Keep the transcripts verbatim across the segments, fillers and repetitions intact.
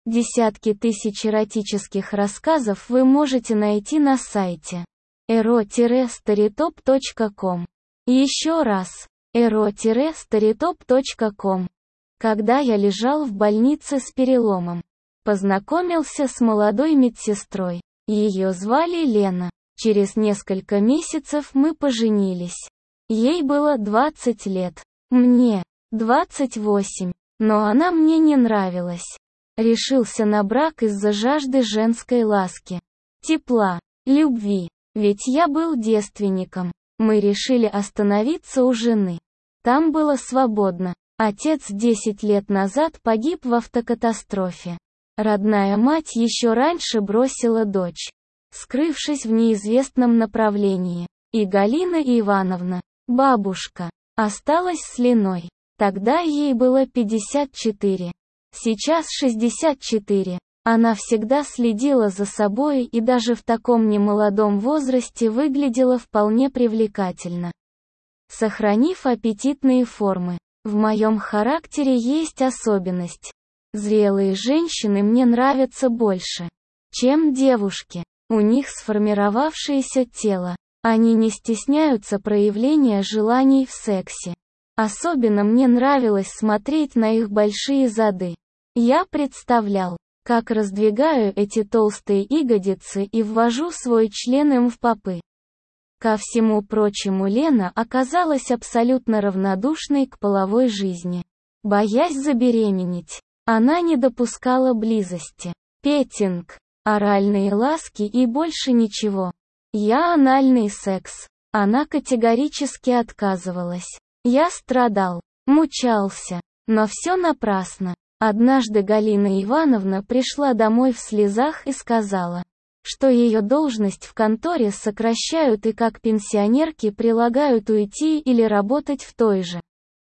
Десятки тысяч эротических рассказов вы можете найти на сайте эро старитоп точка ком. Еще раз, эро старитоп точка ком. Когда я лежал в больнице с переломом, познакомился с молодой медсестрой. Ее звали Лена. Через несколько месяцев мы поженились. Ей было двадцать лет. Мне двадцать восемь. Но она мне не нравилась. Решился на брак из-за жажды женской ласки, тепла, любви. Ведь я был девственником. Мы решили остановиться у жены. Там было свободно. Отец десять лет назад погиб в автокатастрофе. Родная мать еще раньше бросила дочь, скрывшись в неизвестном направлении. И Галина Ивановна, бабушка, осталась с Леной. Тогда ей было пятьдесят четыре. Сейчас шестьдесят четыре. Она всегда следила за собой и даже в таком немолодом возрасте выглядела вполне привлекательно, сохранив аппетитные формы. В моем характере есть особенность. Зрелые женщины мне нравятся больше, чем девушки. У них сформировавшееся тело. Они не стесняются проявления желаний в сексе. Особенно мне нравилось смотреть на их большие зады. Я представлял, как раздвигаю эти толстые ягодицы и ввожу свой член им в попы. Ко всему прочему, Лена оказалась абсолютно равнодушной к половой жизни. Боясь забеременеть, она не допускала близости, петинг, оральные ласки и больше ничего. Я анальный секс. Она категорически отказывалась. Я страдал, мучался, но все напрасно. Однажды Галина Ивановна пришла домой в слезах и сказала, что ее должность в конторе сокращают и как пенсионерке предлагают уйти или работать в той же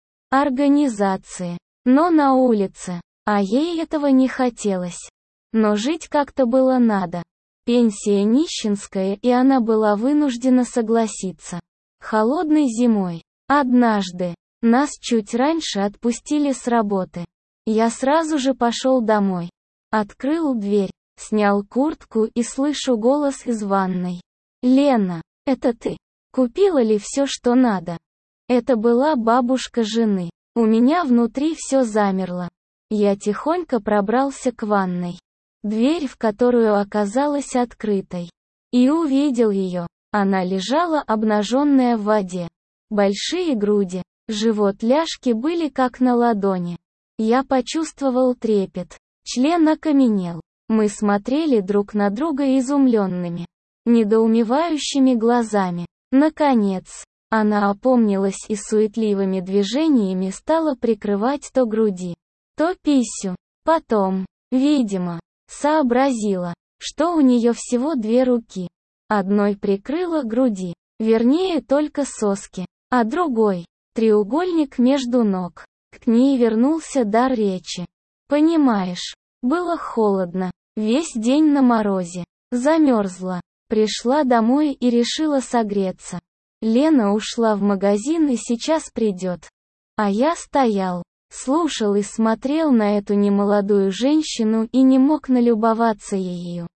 организации, но на улице, а ей этого не хотелось. Но жить как-то было надо. Пенсия нищенская, и она была вынуждена согласиться. Холодной зимой, однажды, нас чуть раньше отпустили с работы. Я сразу же пошел домой. Открыл дверь, снял куртку и слышу голос из ванной. «Лена, это ты? Купила ли все, что надо?» Это была бабушка жены. У меня внутри все замерло. Я тихонько пробрался к ванной, дверь в которую оказалась открытой, и увидел ее. Она лежала обнаженная в воде. Большие груди, живот ляжки были как на ладони. Я почувствовал трепет. Член окаменел. Мы смотрели друг на друга изумленными, недоумевающими глазами. Наконец, она опомнилась и суетливыми движениями стала прикрывать то груди, то писю. Потом, видимо, сообразила, что у нее всего две руки. Одной прикрыла груди, вернее только соски, а другой — треугольник между ног. К ней вернулся дар речи. Понимаешь, было холодно, весь день на морозе, замерзла. Пришла домой и решила согреться. Лена ушла в магазин и сейчас придет. А я стоял, слушал и смотрел на эту немолодую женщину и не мог налюбоваться ею.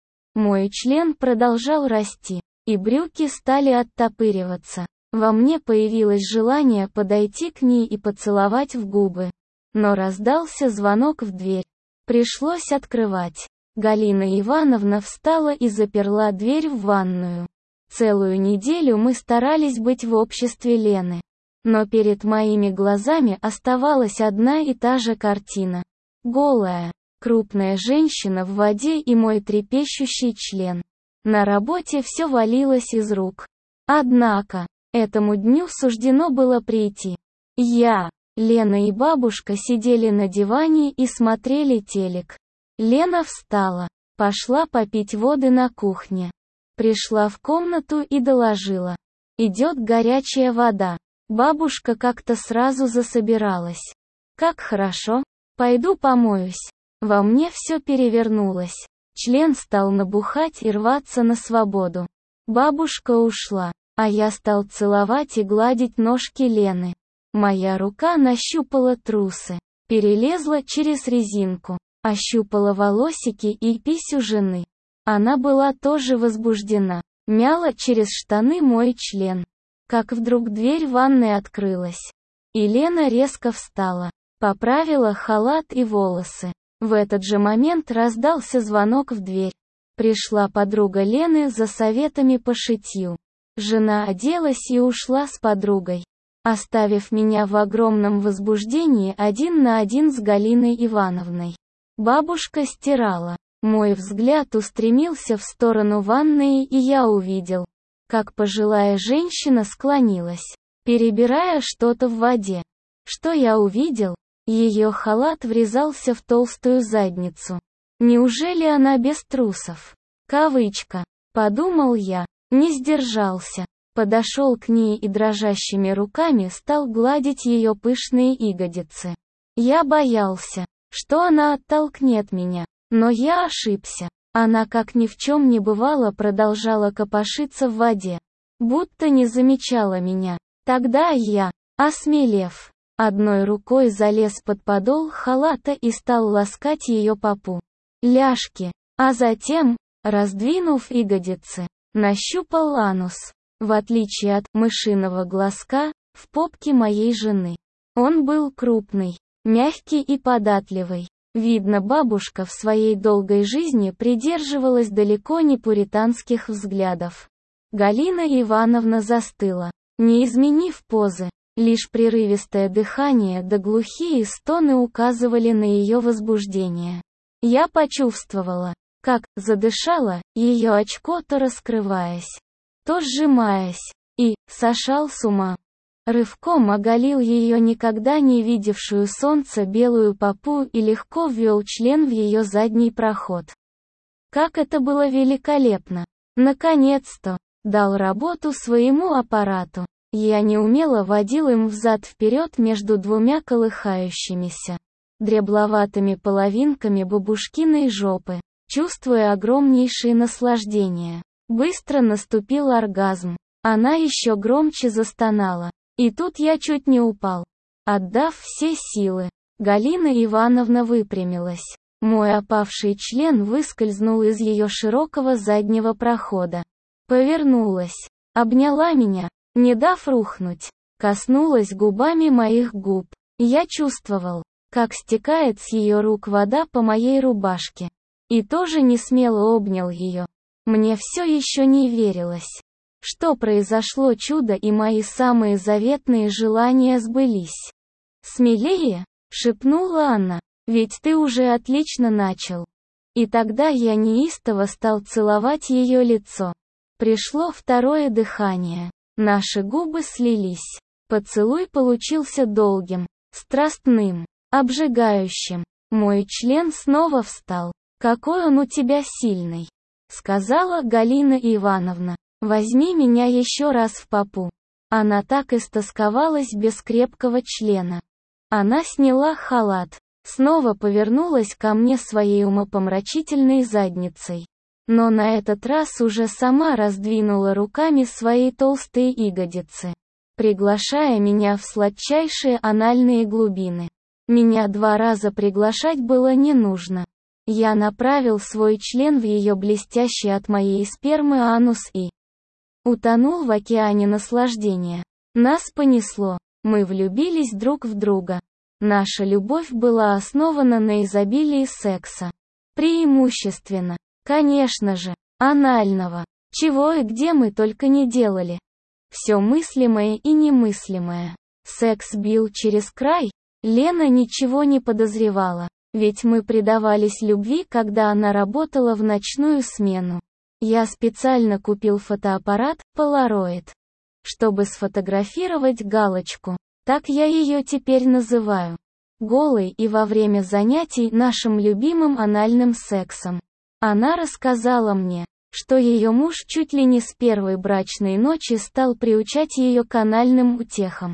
Мой член продолжал расти, и брюки стали оттопыриваться. Во мне появилось желание подойти к ней и поцеловать в губы. Но раздался звонок в дверь. Пришлось открывать. Галина Ивановна встала и заперла дверь в ванную. Целую неделю мы старались быть в обществе Лены. Но перед моими глазами оставалась одна и та же картина. Голая, крупная женщина в воде и мой трепещущий член. На работе все валилось из рук. Однако, этому дню суждено было прийти. Я, Лена и бабушка сидели на диване и смотрели телек. Лена встала, пошла попить воды на кухне. Пришла в комнату и доложила. Идет горячая вода. Бабушка как-то сразу засобиралась. Как хорошо. Пойду помоюсь. Во мне все перевернулось. Член стал набухать и рваться на свободу. Бабушка ушла. А я стал целовать и гладить ножки Лены. Моя рука нащупала трусы, перелезла через резинку, ощупала волосики и писю жены. Она была тоже возбуждена, мяла через штаны мой член. Как вдруг дверь ванной открылась. И Лена резко встала, поправила халат и волосы. В этот же момент раздался звонок в дверь. Пришла подруга Лены за советами по шитью. Жена оделась и ушла с подругой, оставив меня в огромном возбуждении один на один с Галиной Ивановной. Бабушка стирала. Мой взгляд устремился в сторону ванной, и я увидел, как пожилая женщина склонилась, перебирая что-то в воде. Что я увидел? Ее халат врезался в толстую задницу. Неужели она без трусов? Кавычка. Подумал я, не сдержался. Подошел к ней и дрожащими руками стал гладить ее пышные ягодицы. Я боялся, что она оттолкнет меня, но я ошибся. Она, как ни в чем не бывало, продолжала копошиться в воде, будто не замечала меня. Тогда я, осмелев, одной рукой залез под подол халата и стал ласкать ее попу, ляжки, а затем, раздвинув ягодицы, нащупал анус. В отличие от мышиного глазка, в попке моей жены. Он был крупный, мягкий и податливый. Видно, бабушка в своей долгой жизни придерживалась далеко не пуританских взглядов. Галина Ивановна застыла, не изменив позы. Лишь прерывистое дыхание да глухие стоны указывали на ее возбуждение. Я почувствовала, как задышала ее очко, то раскрываясь, то сжимаясь, и сошел с ума. Рывком оголил ее никогда не видевшую солнце белую попу и легко ввел член в ее задний проход. Как это было великолепно! Наконец-то! Дал работу своему аппарату. Я неумело водил им взад-вперед между двумя колыхающимися, дребловатыми половинками бабушкиной жопы, чувствуя огромнейшее наслаждение. Быстро наступил оргазм. Она еще громче застонала. И тут я чуть не упал. Отдав все силы, Галина Ивановна выпрямилась. Мой опавший член выскользнул из ее широкого заднего прохода. Повернулась, обняла меня, не дав рухнуть, коснулась губами моих губ. Я чувствовал, как стекает с ее рук вода по моей рубашке. И тоже несмело обнял ее. Мне все еще не верилось, что произошло чудо и мои самые заветные желания сбылись. «Смелее!» — шепнула она. «Ведь ты уже отлично начал». И тогда я неистово стал целовать ее лицо. Пришло второе дыхание. Наши губы слились. Поцелуй получился долгим, страстным, обжигающим. Мой член снова встал. «Какой он у тебя сильный!» — сказала Галина Ивановна. «Возьми меня еще раз в попу». Она так истосковалась без крепкого члена. Она сняла халат, снова повернулась ко мне своей умопомрачительной задницей. Но на этот раз уже сама раздвинула руками свои толстые ягодицы, приглашая меня в сладчайшие анальные глубины. Меня два раза приглашать было не нужно. Я направил свой член в ее блестящий от моей спермы анус и утонул в океане наслаждения. Нас понесло. Мы влюбились друг в друга. Наша любовь была основана на изобилии секса. Преимущественно, конечно же, анального. Чего и где мы только не делали. Все мыслимое и немыслимое. Секс бил через край. Лена ничего не подозревала. Ведь мы предавались любви, когда она работала в ночную смену. Я специально купил фотоаппарат, Polaroid, чтобы сфотографировать галочку. Так я ее теперь называю. Голой и во время занятий нашим любимым анальным сексом. Она рассказала мне, что ее муж чуть ли не с первой брачной ночи стал приучать ее к анальным утехам.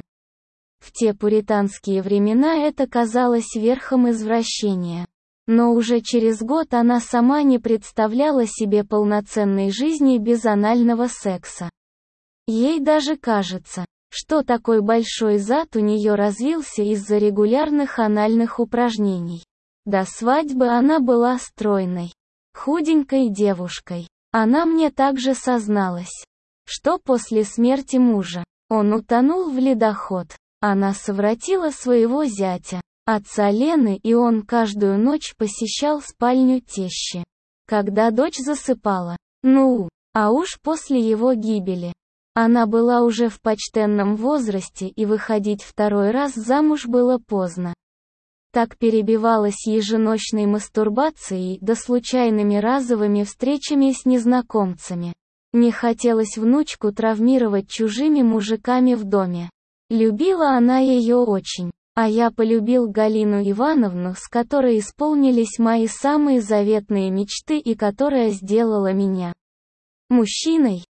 В те пуританские времена это казалось верхом извращения. Но уже через год она сама не представляла себе полноценной жизни без анального секса. Ей даже кажется, что такой большой зад у нее развился из-за регулярных анальных упражнений. До свадьбы она была стройной, худенькой девушкой. Она мне также созналась, что после смерти мужа он утонул в ледоход. Она совратила своего зятя, отца Лены, и он каждую ночь посещал спальню тещи, когда дочь засыпала. Ну, а уж после его гибели. Она была уже в почтенном возрасте, и выходить второй раз замуж было поздно. Так перебивалась еженочной мастурбацией да случайными разовыми встречами с незнакомцами. Не хотелось внучку травмировать чужими мужиками в доме. Любила она ее очень. А я полюбил Галину Ивановну, с которой исполнились мои самые заветные мечты и которая сделала меня мужчиной,